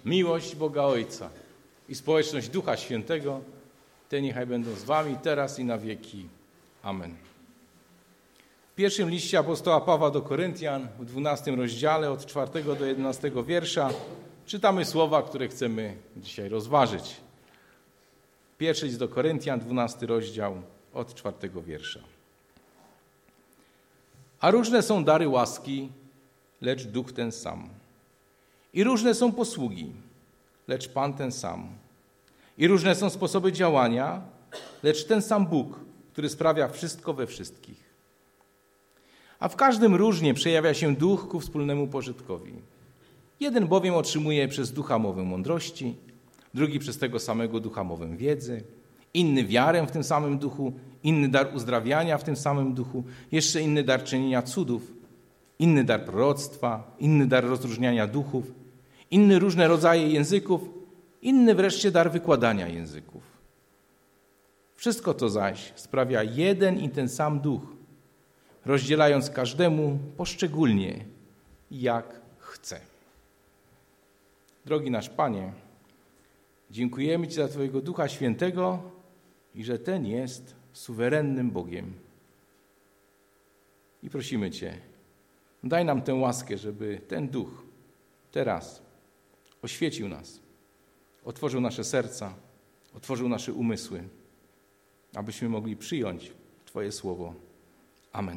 miłość Boga Ojca i społeczność Ducha Świętego, te niechaj będą z wami teraz i na wieki. Amen. W pierwszym liście apostoła Pawła do Koryntian, w 12 rozdziale, od 4 do 11 wiersza, czytamy słowa, które chcemy dzisiaj rozważyć. Pierwszy list do Koryntian, 12 rozdział, od 4 wiersza. A różne są dary łaski, lecz Duch ten sam. I różne są posługi, lecz Pan ten sam. I różne są sposoby działania, lecz ten sam Bóg, który sprawia wszystko we wszystkich. A w każdym różnie przejawia się Duch ku wspólnemu pożytkowi. Jeden bowiem otrzymuje przez Ducha mowę mądrości, drugi przez tego samego Ducha mowę wiedzy, inny wiarę w tym samym Duchu, inny dar uzdrawiania w tym samym Duchu, jeszcze inny dar czynienia cudów, inny dar proroctwa, inny dar rozróżniania duchów, inny różne rodzaje języków, inny wreszcie dar wykładania języków. Wszystko to zaś sprawia jeden i ten sam Duch, rozdzielając każdemu poszczególnie, jak chce. Drogi nasz Panie, dziękujemy Ci za Twojego Ducha Świętego i że ten jest suwerennym Bogiem. I prosimy Cię, daj nam tę łaskę, żeby ten Duch teraz oświecił nas, otworzył nasze serca, otworzył nasze umysły, abyśmy mogli przyjąć Twoje słowo. Amen.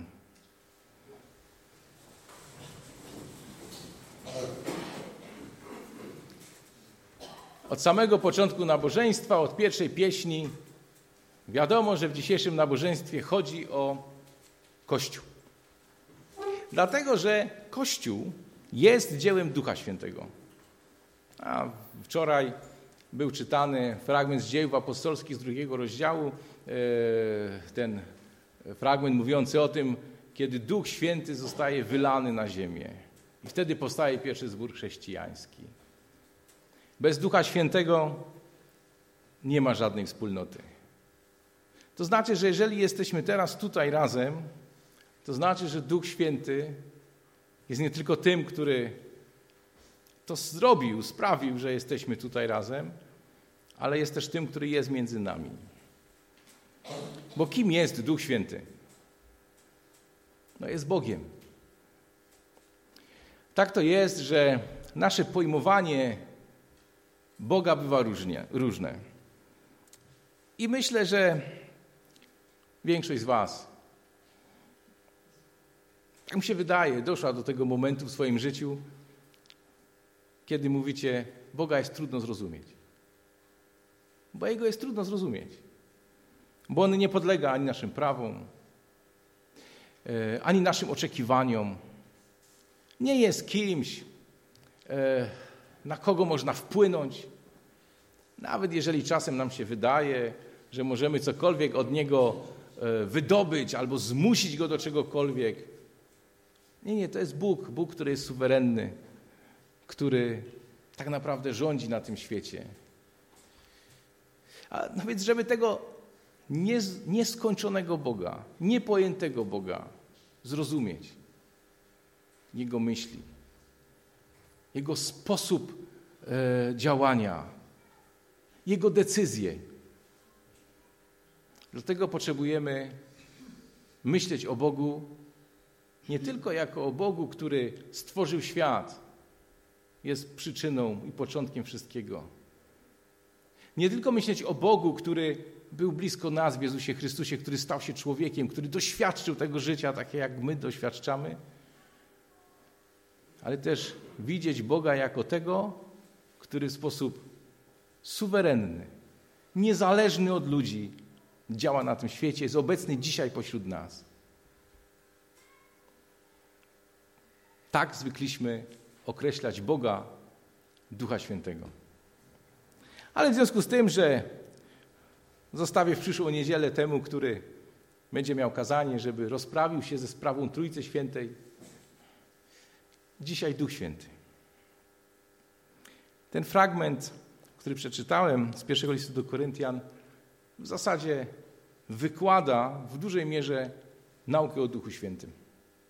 Od samego początku nabożeństwa, od pierwszej pieśni, wiadomo, że w dzisiejszym nabożeństwie chodzi o Kościół. Dlatego, że Kościół jest dziełem Ducha Świętego. A wczoraj był czytany fragment z Dziejów Apostolskich z 2 rozdziału, ten fragment mówiący o tym, kiedy Duch Święty zostaje wylany na ziemię. I wtedy powstaje pierwszy zbór chrześcijański. Bez Ducha Świętego nie ma żadnej wspólnoty. To znaczy, że jeżeli jesteśmy teraz tutaj razem, to znaczy, że Duch Święty jest nie tylko tym, który to zrobił, sprawił, że jesteśmy tutaj razem, ale jest też tym, który jest między nami. Bo kim jest Duch Święty? No jest Bogiem. Tak to jest, że nasze pojmowanie Boga bywa różne. I myślę, że większość z was, jak mi się wydaje, doszła do tego momentu w swoim życiu, kiedy mówicie, Boga jest trudno zrozumieć. Bo Jego jest trudno zrozumieć. Bo On nie podlega ani naszym prawom, ani naszym oczekiwaniom. Nie jest kimś, na kogo można wpłynąć. Nawet jeżeli czasem nam się wydaje, że możemy cokolwiek od Niego wydobyć albo zmusić Go do czegokolwiek. Nie, to jest Bóg. Bóg, który jest suwerenny, który tak naprawdę rządzi na tym świecie. No więc, żeby tego nieskończonego Boga, niepojętego Boga zrozumieć, Jego myśli, Jego sposób działania, Jego decyzje. Dlatego potrzebujemy myśleć o Bogu nie tylko jako o Bogu, który stworzył świat, jest przyczyną i początkiem wszystkiego. Nie tylko myśleć o Bogu, który był blisko nas w Jezusie Chrystusie, który stał się człowiekiem, który doświadczył tego życia, takie jak my doświadczamy, ale też widzieć Boga jako tego, który w sposób suwerenny, niezależny od ludzi działa na tym świecie, jest obecny dzisiaj pośród nas. Tak zwykliśmy określać Boga, Ducha Świętego. Ale w związku z tym, że zostawię w przyszłą niedzielę temu, który będzie miał kazanie, żeby rozprawił się ze sprawą Trójcy Świętej, dzisiaj Duch Święty. Ten fragment, który przeczytałem z pierwszego listu do Koryntian, w zasadzie wykłada w dużej mierze naukę o Duchu Świętym.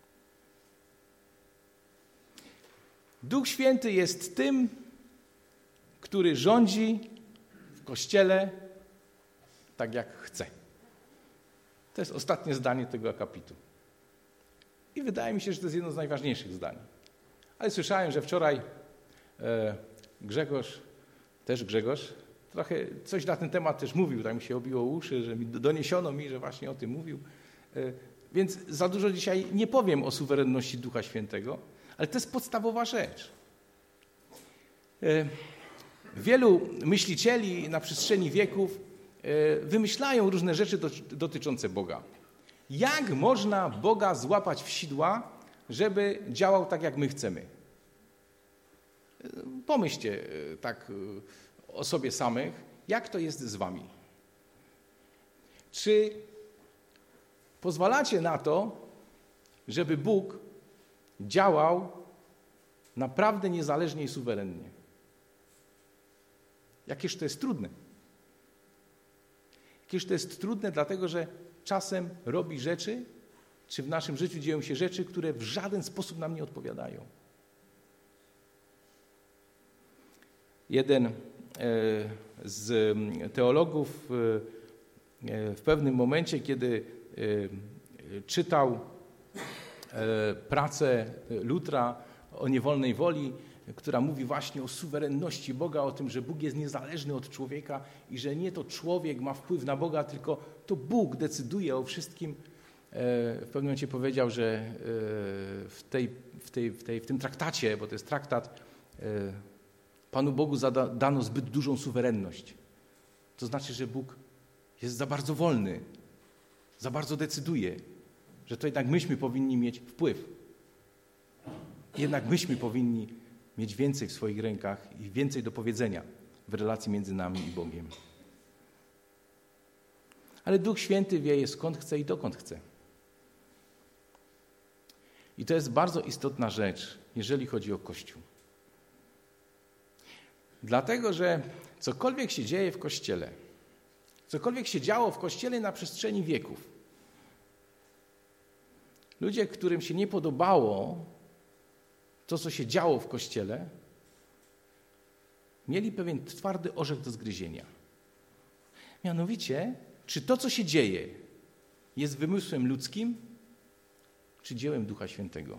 Duch Święty jest tym, który rządzi w Kościele tak, jak chce. To jest ostatnie zdanie tego akapitu. I wydaje mi się, że to jest jedno z najważniejszych zdań. Ale słyszałem, że wczoraj Grzegorz, trochę coś na ten temat też mówił, tak mi się obiło uszy, że doniesiono mi, że właśnie o tym mówił. Więc za dużo dzisiaj nie powiem o suwerenności Ducha Świętego, ale to jest podstawowa rzecz. Wielu myślicieli na przestrzeni wieków wymyślają różne rzeczy dotyczące Boga. Jak można Boga złapać w sidła, żeby działał tak, jak my chcemy? Pomyślcie tak o sobie samych, jak to jest z wami? Czy pozwalacie na to, żeby Bóg działał naprawdę niezależnie i suwerennie? Jakież to jest trudne. Jakież to jest trudne, dlatego że czasem robi rzeczy, czy w naszym życiu dzieją się rzeczy, które w żaden sposób nam nie odpowiadają. Jeden z teologów w pewnym momencie, kiedy czytał pracę Lutra o niewolnej woli, która mówi właśnie o suwerenności Boga, o tym, że Bóg jest niezależny od człowieka i że nie to człowiek ma wpływ na Boga, tylko to Bóg decyduje o wszystkim. W pewnym momencie powiedział, że w tym traktacie, bo to jest traktat, Panu Bogu dano zbyt dużą suwerenność. To znaczy, że Bóg jest za bardzo wolny, za bardzo decyduje, że to jednak myśmy powinni mieć wpływ. Jednak myśmy powinni mieć więcej w swoich rękach i więcej do powiedzenia w relacji między nami i Bogiem. Ale Duch Święty wieje skąd chce i dokąd chce. I to jest bardzo istotna rzecz, jeżeli chodzi o Kościół. Dlatego, że cokolwiek się dzieje w Kościele, cokolwiek się działo w Kościele na przestrzeni wieków, ludzie, którym się nie podobało to, co się działo w Kościele, mieli pewien twardy orzech do zgryzienia. Mianowicie, czy to, co się dzieje, jest wymysłem ludzkim, czy dziełem Ducha Świętego?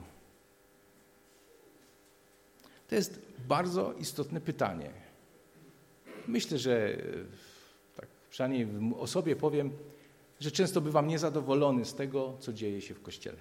To jest bardzo istotne pytanie. Myślę, że tak przynajmniej o sobie powiem, że często bywam niezadowolony z tego, co dzieje się w Kościele.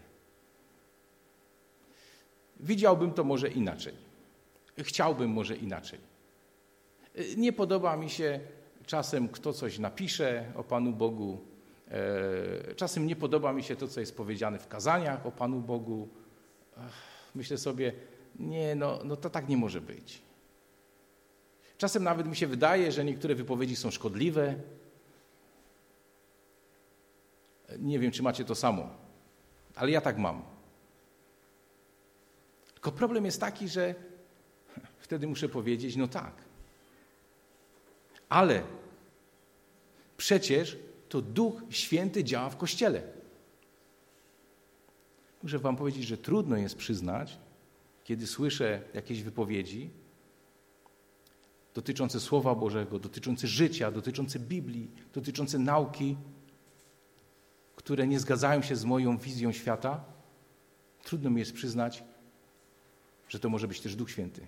Widziałbym to może inaczej. Chciałbym może inaczej. Nie podoba mi się czasem, kto coś napisze o Panu Bogu. Czasem nie podoba mi się to, co jest powiedziane w kazaniach o Panu Bogu. Myślę sobie, no to tak nie może być. Czasem nawet mi się wydaje, że niektóre wypowiedzi są szkodliwe. Nie wiem, czy macie to samo, ale ja tak mam. Tylko problem jest taki, że wtedy muszę powiedzieć, no tak. Ale przecież to Duch Święty działa w Kościele. Muszę wam powiedzieć, że trudno jest przyznać, kiedy słyszę jakieś wypowiedzi dotyczące Słowa Bożego, dotyczące życia, dotyczące Biblii, dotyczące nauki, które nie zgadzają się z moją wizją świata. Trudno mi jest przyznać, że to może być też Duch Święty.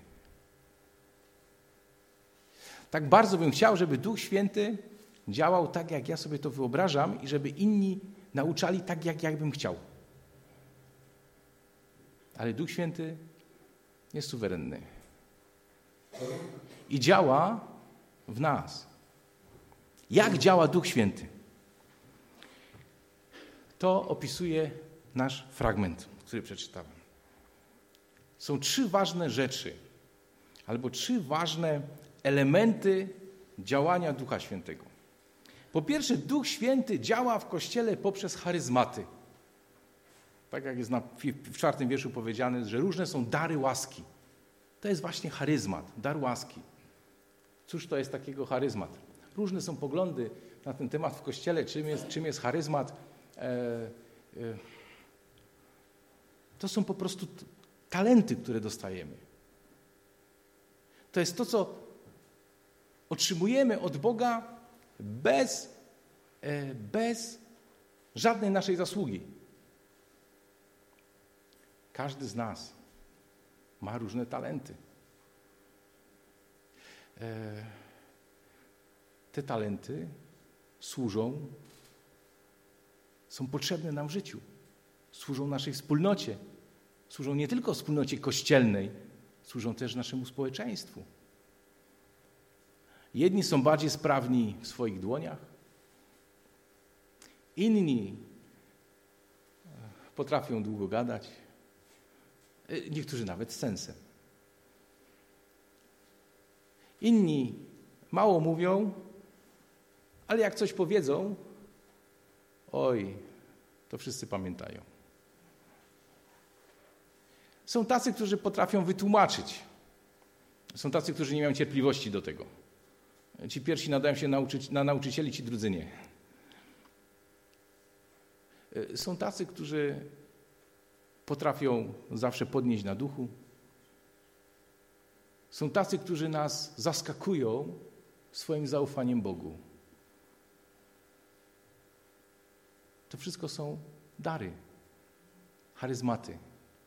Tak bardzo bym chciał, żeby Duch Święty działał tak, jak ja sobie to wyobrażam i żeby inni nauczali tak, jak ja bym chciał. Ale Duch Święty jest suwerenny. I działa w nas. Jak działa Duch Święty? To opisuje nasz fragment, który przeczytałem. Są 3 ważne rzeczy, albo 3 ważne elementy działania Ducha Świętego. Po pierwsze, Duch Święty działa w Kościele poprzez charyzmaty. Tak jak jest w 4 wierszu powiedziane, że różne są dary łaski. To jest właśnie charyzmat, dar łaski. Cóż to jest takiego charyzmat? Różne są poglądy na ten temat w Kościele, czym jest charyzmat. To są po prostu talenty, które dostajemy. To jest to, co otrzymujemy od Boga bez żadnej naszej zasługi. Każdy z nas ma różne talenty. Te talenty są potrzebne nam w życiu. Służą naszej wspólnocie. Służą nie tylko wspólnocie kościelnej, służą też naszemu społeczeństwu. Jedni są bardziej sprawni w swoich dłoniach, inni potrafią długo gadać, niektórzy nawet z sensem. Inni mało mówią, ale jak coś powiedzą, to wszyscy pamiętają. Są tacy, którzy potrafią wytłumaczyć. Są tacy, którzy nie mają cierpliwości do tego. Ci pierwsi nadają się na nauczycieli, ci drudzy nie. Są tacy, którzy potrafią zawsze podnieść na duchu. Są tacy, którzy nas zaskakują swoim zaufaniem Bogu. To wszystko są dary, charyzmaty.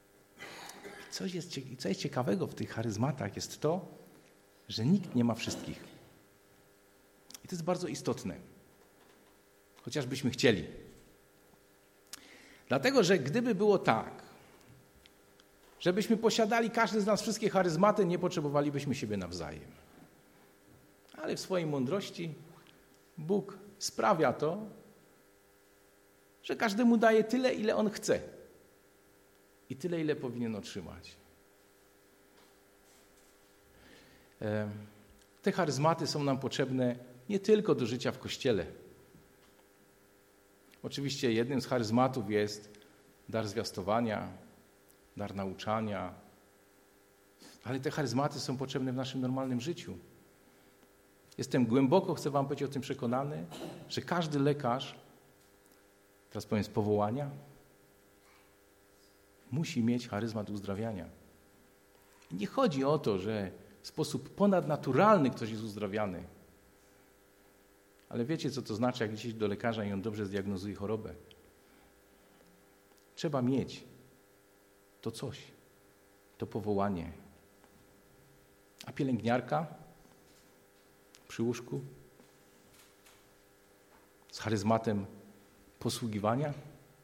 Co jest ciekawego w tych charyzmatach, jest to, że nikt nie ma wszystkich. I to jest bardzo istotne. Chociażbyśmy chcieli. Dlatego, że gdyby było tak, żebyśmy posiadali każdy z nas wszystkie charyzmaty, nie potrzebowalibyśmy siebie nawzajem. Ale w swojej mądrości Bóg sprawia to, że każdemu daje tyle, ile on chce. I tyle, ile powinien otrzymać. Te charyzmaty są nam potrzebne nie tylko do życia w Kościele. Oczywiście jednym z charyzmatów jest dar zwiastowania, dar nauczania, ale te charyzmaty są potrzebne w naszym normalnym życiu. Jestem głęboko, chcę wam powiedzieć o tym przekonany, że każdy lekarz, teraz powiem z powołania, musi mieć charyzmat uzdrawiania. Nie chodzi o to, że w sposób ponadnaturalny ktoś jest uzdrawiany. Ale wiecie, co to znaczy, jak idziecie do lekarza i on dobrze zdiagnozuje chorobę? Trzeba mieć to coś, to powołanie. A pielęgniarka przy łóżku z charyzmatem posługiwania?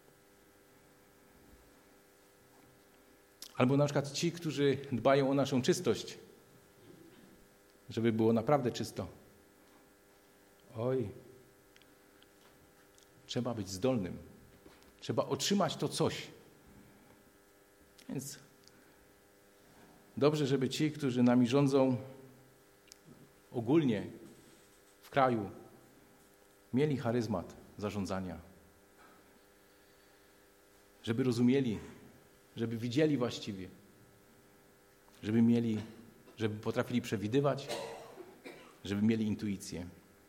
Albo na przykład ci, którzy dbają o naszą czystość, żeby było naprawdę czysto. Trzeba być zdolnym. Trzeba otrzymać to coś. Więc dobrze, żeby ci, którzy nami rządzą ogólnie w kraju, mieli charyzmat zarządzania. Żeby rozumieli, żeby widzieli właściwie, żeby potrafili przewidywać, żeby mieli intuicję.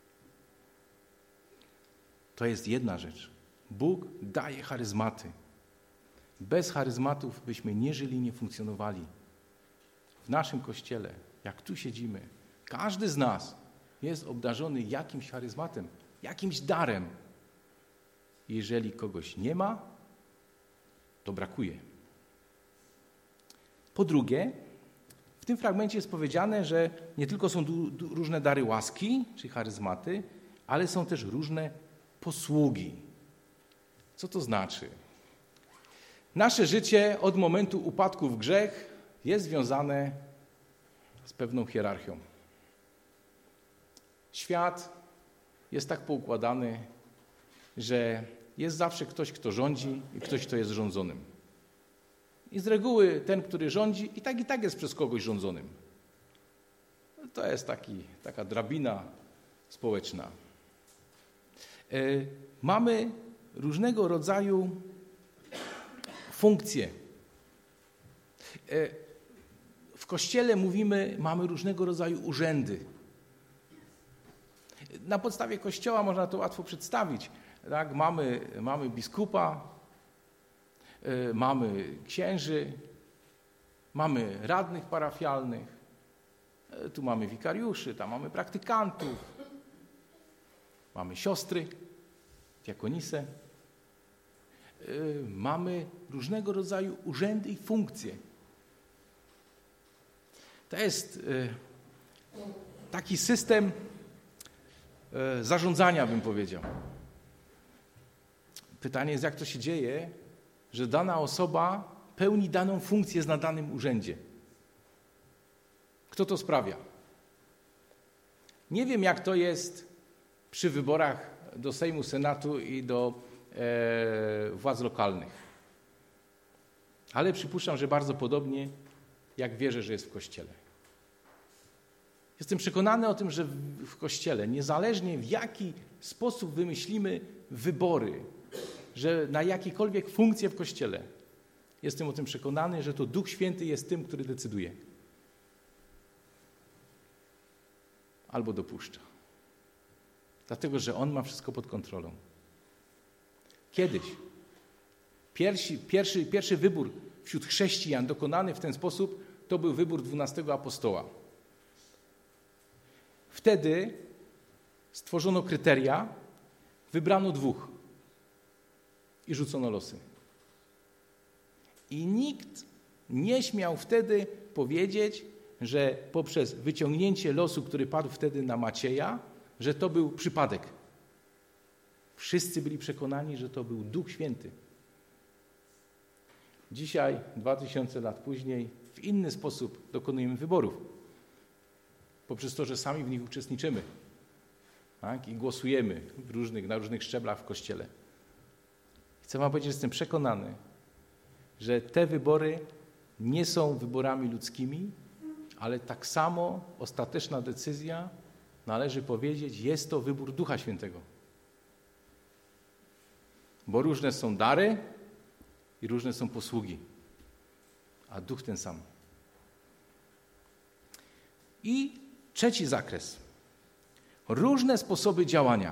To jest jedna rzecz. Bóg daje charyzmaty. Bez charyzmatów byśmy nie żyli, nie funkcjonowali. W naszym Kościele, jak tu siedzimy, każdy z nas jest obdarzony jakimś charyzmatem, jakimś darem. Jeżeli kogoś nie ma, to brakuje. Po drugie, w tym fragmencie jest powiedziane, że nie tylko są różne dary łaski, czy charyzmaty, ale są też różne posługi. Co to znaczy? Nasze życie od momentu upadku w grzech jest związane z pewną hierarchią. Świat jest tak poukładany, że jest zawsze ktoś, kto rządzi i ktoś, kto jest rządzonym. I z reguły ten, który rządzi, i tak jest przez kogoś rządzonym. To jest taka drabina społeczna. Mamy różnego rodzaju funkcje. W Kościele mamy różnego rodzaju urzędy. Na podstawie Kościoła można to łatwo przedstawić. Tak? Mamy biskupa, mamy księży, mamy radnych parafialnych, Tu mamy wikariuszy, tam mamy praktykantów, mamy siostry, diakonisę. Mamy różnego rodzaju urzędy i funkcje. To jest taki system zarządzania, bym powiedział. Pytanie jest, jak to się dzieje, że dana osoba pełni daną funkcję na danym urzędzie. Kto to sprawia? Nie wiem, jak to jest przy wyborach do Sejmu, Senatu i do władz lokalnych. Ale przypuszczam, że bardzo podobnie, jak wierzę, że jest w Kościele. Jestem przekonany o tym, że w Kościele, niezależnie w jaki sposób wymyślimy wybory, że na jakiekolwiek funkcje w Kościele, jestem o tym przekonany, że to Duch Święty jest tym, który decyduje. Albo dopuszcza. Dlatego, że On ma wszystko pod kontrolą. Kiedyś pierwszy wybór wśród chrześcijan dokonany w ten sposób to był wybór 12 apostoła. Wtedy stworzono kryteria, wybrano 2 i rzucono losy. I nikt nie śmiał wtedy powiedzieć, że poprzez wyciągnięcie losu, który padł wtedy na Macieja, że to był przypadek. Wszyscy byli przekonani, że to był Duch Święty. Dzisiaj, 2000 lat później, w inny sposób dokonujemy wyborów. Poprzez to, że sami w nich uczestniczymy. Tak? I głosujemy na różnych szczeblach w Kościele. Chcę wam powiedzieć, że jestem przekonany, że te wybory nie są wyborami ludzkimi, ale tak samo ostateczna decyzja, należy powiedzieć, jest to wybór Ducha Świętego. Bo różne są dary i różne są posługi, a Duch ten sam. I trzeci zakres. Różne sposoby działania.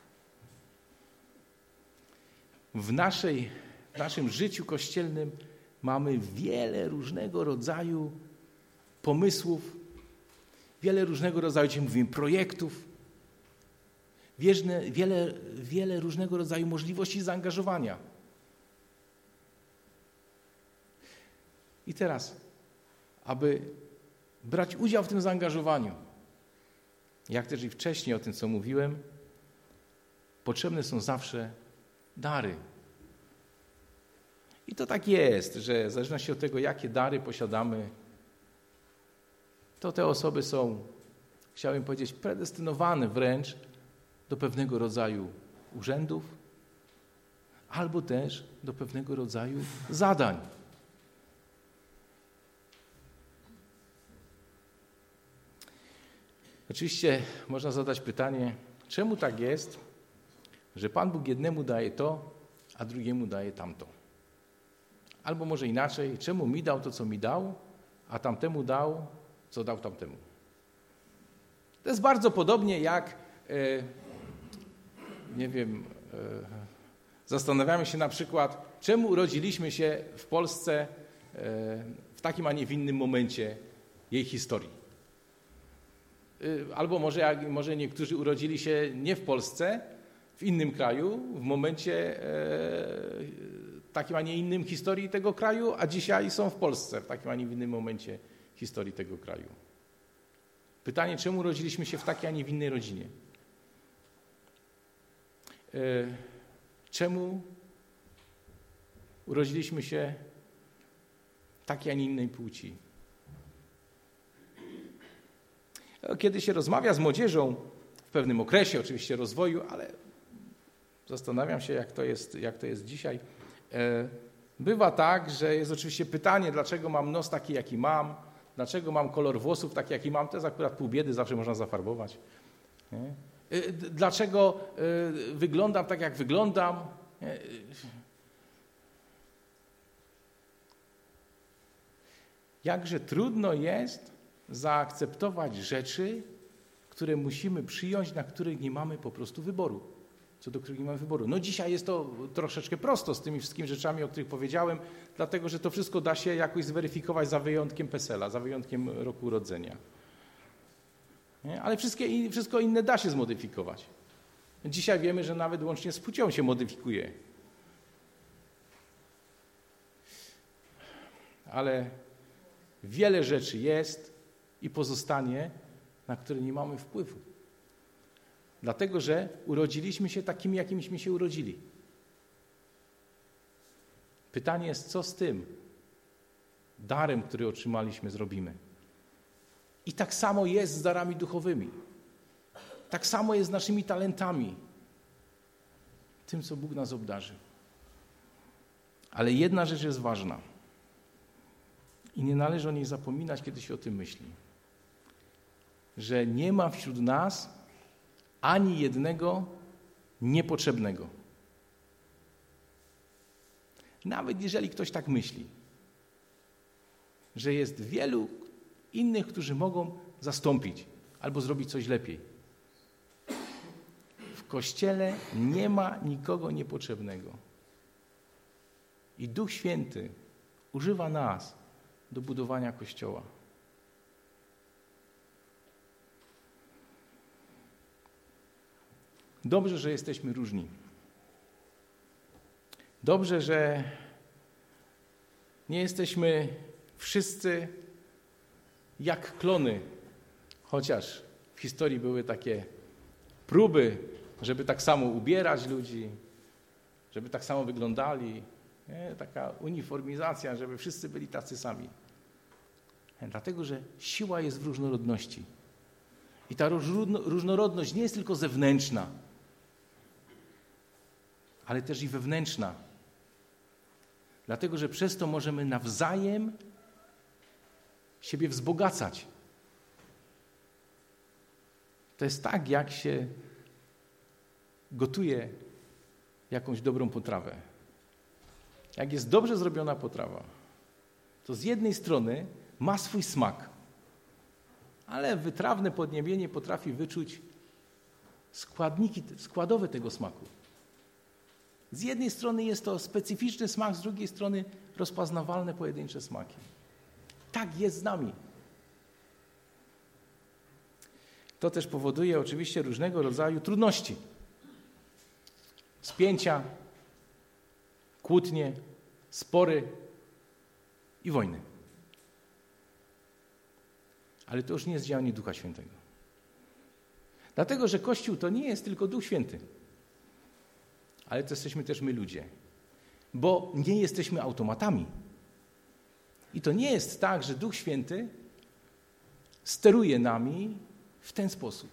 W naszym życiu kościelnym mamy wiele różnego rodzaju pomysłów, wiele różnego rodzaju, dzisiaj mówimy, projektów, wiele różnego rodzaju możliwości zaangażowania. I teraz, aby brać udział w tym zaangażowaniu, jak też i wcześniej o tym, co mówiłem, potrzebne są zawsze dary. I to tak jest, że w zależności od tego, jakie dary posiadamy, to te osoby są, chciałbym powiedzieć, predestynowane wręcz do pewnego rodzaju urzędów albo też do pewnego rodzaju zadań. Oczywiście można zadać pytanie, czemu tak jest, że Pan Bóg jednemu daje to, a drugiemu daje tamto. Albo może inaczej, czemu mi dał to, co mi dał, a tamtemu dał, co dał tamtemu. To jest bardzo podobnie jak, zastanawiamy się na przykład, czemu urodziliśmy się w Polsce w takim, a nie w innym momencie jej historii. Albo może niektórzy urodzili się nie w Polsce, w innym kraju, w momencie takim, a nie innym historii tego kraju, a dzisiaj są w Polsce, w takim, a nie w innym momencie historii tego kraju. Pytanie, czemu urodziliśmy się w takiej, a nie w innej rodzinie? Czemu urodziliśmy się w takiej, a nie innej płci? Kiedy się rozmawia z młodzieżą w pewnym okresie oczywiście rozwoju, ale zastanawiam się, jak to jest dzisiaj. Bywa tak, że jest oczywiście pytanie, dlaczego mam nos taki, jaki mam, dlaczego mam kolor włosów taki, jaki mam, to jest akurat pół biedy, zawsze można zafarbować. Nie? Dlaczego wyglądam tak, jak wyglądam? Jakże trudno jest zaakceptować rzeczy, które musimy przyjąć, na których nie mamy po prostu wyboru. Co do których nie mamy wyboru. No dzisiaj jest to troszeczkę prosto z tymi wszystkimi rzeczami, o których powiedziałem, dlatego że to wszystko da się jakoś zweryfikować za wyjątkiem PESEL-a, za wyjątkiem roku urodzenia. Nie? Ale wszystko inne da się zmodyfikować. Dzisiaj wiemy, że nawet łącznie z płcią się modyfikuje. Ale wiele rzeczy jest i pozostanie, na które nie mamy wpływu. Dlatego, że urodziliśmy się takimi, jakimiśmy się urodzili. Pytanie jest, co z tym darem, który otrzymaliśmy, zrobimy. I tak samo jest z darami duchowymi. Tak samo jest z naszymi talentami. Tym, co Bóg nas obdarzył. Ale jedna rzecz jest ważna. I nie należy o niej zapominać, kiedy się o tym myśli. Że nie ma wśród nas ani jednego niepotrzebnego. Nawet jeżeli ktoś tak myśli, że jest wielu innych, którzy mogą zastąpić albo zrobić coś lepiej. W Kościele nie ma nikogo niepotrzebnego. I Duch Święty używa nas do budowania Kościoła. Dobrze, że jesteśmy różni. Dobrze, że nie jesteśmy wszyscy jak klony, chociaż w historii były takie próby, żeby tak samo ubierać ludzi, żeby tak samo wyglądali. Nie? Taka uniformizacja, żeby wszyscy byli tacy sami. Dlatego, że siła jest w różnorodności. I ta różnorodność nie jest tylko zewnętrzna, ale też i wewnętrzna. Dlatego, że przez to możemy nawzajem siebie wzbogacać. To jest tak, jak się gotuje jakąś dobrą potrawę. Jak jest dobrze zrobiona potrawa, to z jednej strony ma swój smak, ale wytrawne podniebienie potrafi wyczuć składniki składowe tego smaku. Z jednej strony jest to specyficzny smak, z drugiej strony rozpoznawalne pojedyncze smaki. Tak jest z nami. To też powoduje oczywiście różnego rodzaju trudności. Spięcia, kłótnie, spory i wojny. Ale to już nie jest działanie Ducha Świętego. Dlatego, że Kościół to nie jest tylko Duch Święty, ale to jesteśmy też my ludzie. Bo nie jesteśmy automatami. I to nie jest tak, że Duch Święty steruje nami w ten sposób.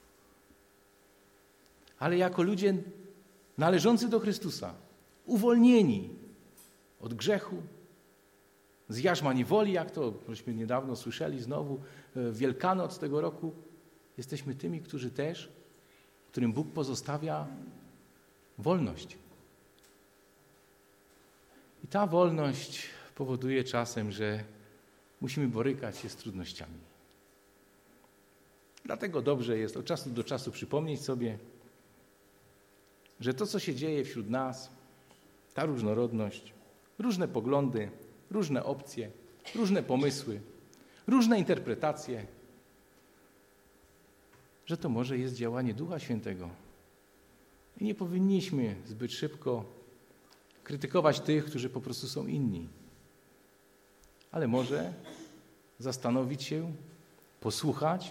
Ale jako ludzie należący do Chrystusa, uwolnieni od grzechu, z jarzma niewoli, jak to żeśmy niedawno słyszeli znowu, Wielkanoc tego roku, jesteśmy tymi, którym Bóg pozostawia wolność. I ta wolność powoduje czasem, że musimy borykać się z trudnościami. Dlatego dobrze jest od czasu do czasu przypomnieć sobie, że to, co się dzieje wśród nas, ta różnorodność, różne poglądy, różne opcje, różne pomysły, różne interpretacje, że to może jest działanie Ducha Świętego. I nie powinniśmy zbyt szybko krytykować tych, którzy po prostu są inni. Ale może zastanowić się, posłuchać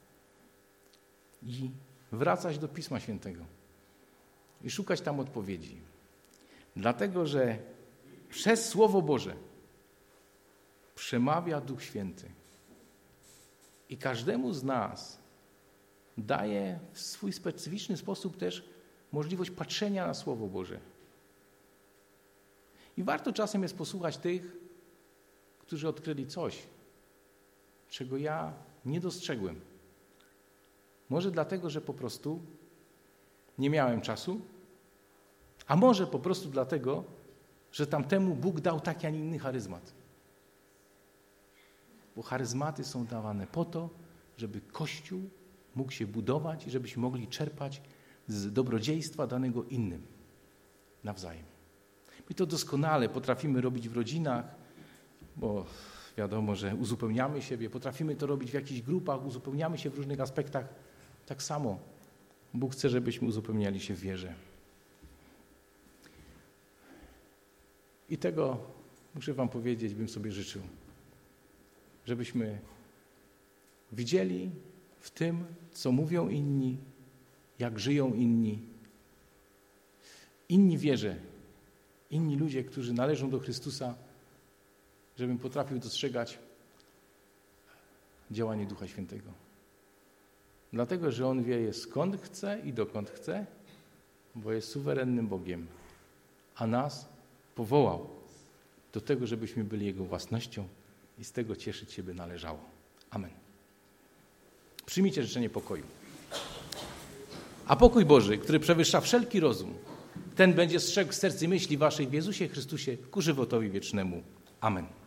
i wracać do Pisma Świętego i szukać tam odpowiedzi. Dlatego, że przez Słowo Boże przemawia Duch Święty i każdemu z nas daje w swój specyficzny sposób też możliwość patrzenia na Słowo Boże. I warto czasem jest posłuchać tych, którzy odkryli coś, czego ja nie dostrzegłem. Może dlatego, że po prostu nie miałem czasu, a może po prostu dlatego, że tamtemu Bóg dał taki, a nie inny charyzmat. Bo charyzmaty są dawane po to, żeby Kościół mógł się budować i żebyśmy mogli czerpać z dobrodziejstwa danego innym nawzajem. My to doskonale potrafimy robić w rodzinach, bo wiadomo, że uzupełniamy siebie, potrafimy to robić w jakichś grupach, uzupełniamy się w różnych aspektach. Tak samo Bóg chce, żebyśmy uzupełniali się w wierze. I tego, muszę wam powiedzieć, bym sobie życzył. Żebyśmy widzieli w tym, co mówią inni, jak żyją inni. Inni wierze, inni ludzie, którzy należą do Chrystusa, żebym potrafił dostrzegać działanie Ducha Świętego. Dlatego, że On wie, skąd chce i dokąd chce, bo jest suwerennym Bogiem, a nas powołał do tego, żebyśmy byli Jego własnością i z tego cieszyć się by należało. Amen. Przyjmijcie życzenie pokoju. A pokój Boży, który przewyższa wszelki rozum, ten będzie strzegł serc i myśli waszych w Jezusie Chrystusie ku żywotowi wiecznemu. Amen.